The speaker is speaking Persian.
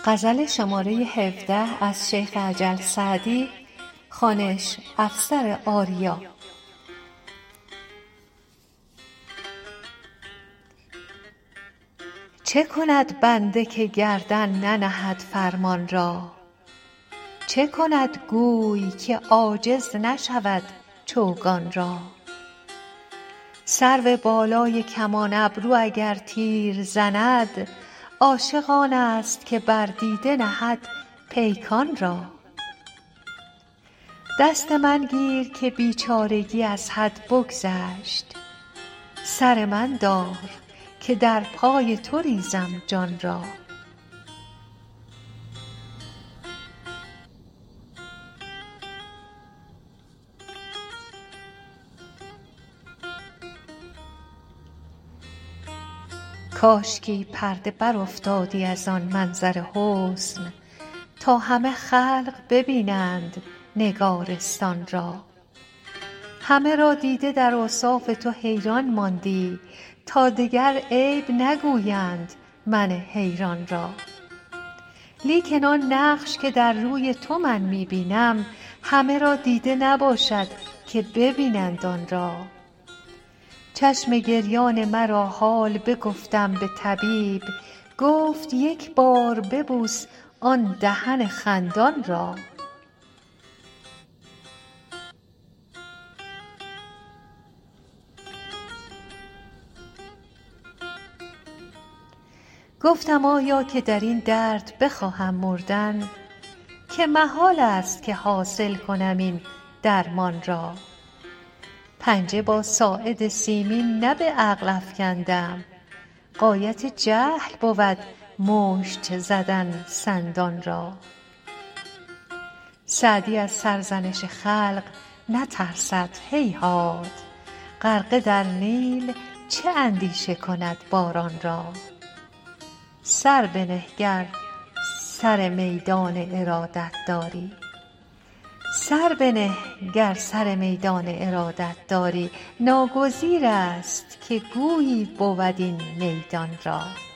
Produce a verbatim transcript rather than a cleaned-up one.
غزل شماره هفده از شیخ اجل سعدی، خوانش افسر آریا. چه کند بنده که گردن ننهد فرمان را؟ چه کند گوی که عاجز نشود چوگان را؟ سرو بالای کمان ابرو اگر تیر زند، عاشق آن است که بر دیده نهد پیکان را. دست من گیر که بیچارگی از حد بگذشت، سر من دار که در پای تو ریزم جان را. کاشکی پرده برافتادی از آن منظر حسن، تا همه خلق ببینند نگارستان را. همه را دیده در اوصاف تو حیران ماندی، تا دگر عیب نگویند من حیران را. لیکن آن نقش که در روی تو من می بینم، همه را دیده نباشد که ببینند آن را. چشم گریان مرا حال بگفتم به طبیب، گفت یک بار ببوس آن دهن خندان را. گفتم آیا که در این درد بخواهم مردن، که محال است که حاصل کنم این درمان را. پنجه با ساعد سیمین نه به عقل افکندم، غایت جهل بود مشت زدن سندان را. سعدی از سرزنش خلق نترسد هیهات، غرقه در نیل چه اندیشه کند باران را. سر بنه گر سر میدان ارادت داری، سر بنه گر سر میدان ارادت داری. ناگزیر است که گویی بود این میدان را.